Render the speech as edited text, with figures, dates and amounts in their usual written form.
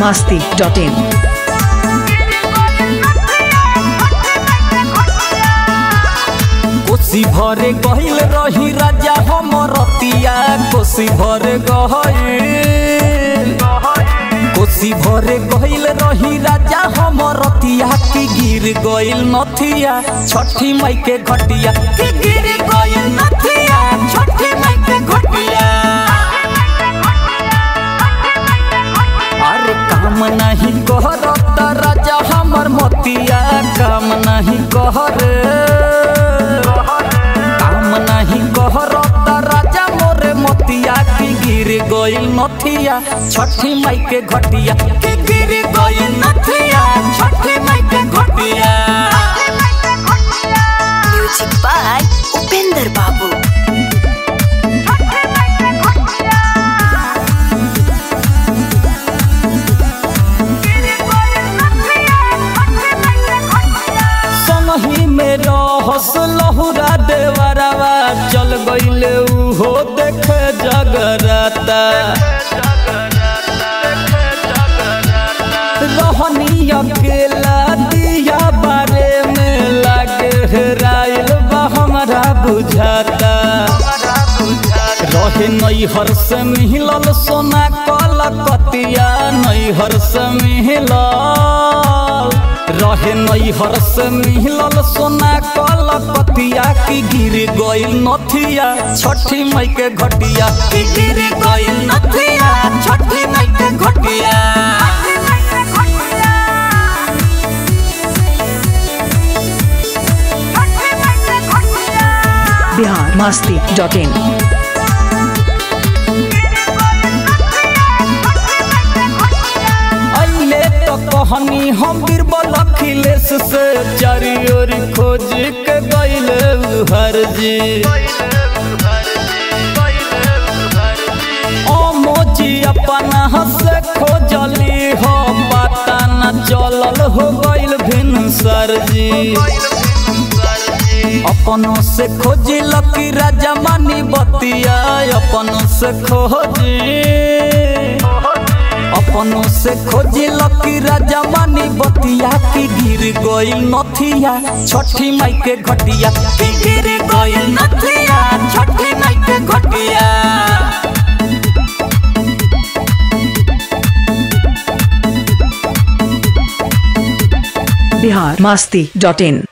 biharmasti.in। कोसी भरे गहिल रही राजा हमरतिया कोसी भरे गहिल रही राजा हमरतिया की गिर गइल नथिया छठी माई के घटिया की गिर गइल नथिया छठी माई के घटिया। अरे काम नहीं कहरत राजा हमर मतिया काम नहीं कहरे राजा मोरे मोतिया की गिर गइल नथिया छठी माई के घटिया की गिर गइल नथिया छठी माई के घटिया। म्यूजिक बाय उपेंद्र बाबू। संगही में रहस लहुरा देवरवा चल गइल उहो देखे जगराता रहनी अकेला दिया बारे में लागे हेराइल बा हमरा बुझाता रहे नैहर से मिलल सोना कलकतिया नैहर से मिलल रहे नैहर से मिलल सोना कलकतिया की गिर गइल नथिया छठी माई के घटिया की गिर गइल नथिया छठी माई के घटिया। biharmasti.in। कहनी हम बीरबल अखिलेश से चारी ओर खोज के गइल हर जी मोजी अपना से खोजली हो पता न चलल हो गइल भिनसर जी अपनों से खोजिल की राजा मानी बतिया अपनों से खोजिल की राजा मानी बतिया की गिर गइल नथिया छठी माई के घटिया की गिर गइल नथिया छठी माई के घटिया। biharmasti.in।